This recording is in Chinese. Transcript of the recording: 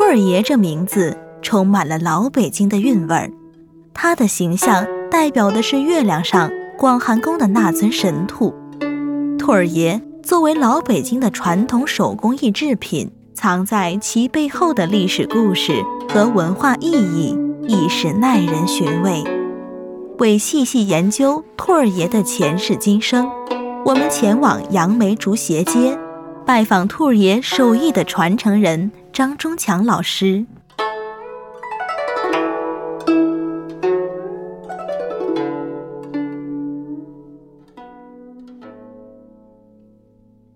儿爷这名字充满了老北京的韵味儿，他的形象代表的是月亮上广寒宫的那尊神兔。兔儿爷作为老北京的传统手工艺制品，藏在其背后的历史故事和文化意义亦是耐人寻味。为细细研究兔儿爷的前世今生，我们前往杨梅竹斜街，拜访兔儿爷手艺的传承人张忠强老师。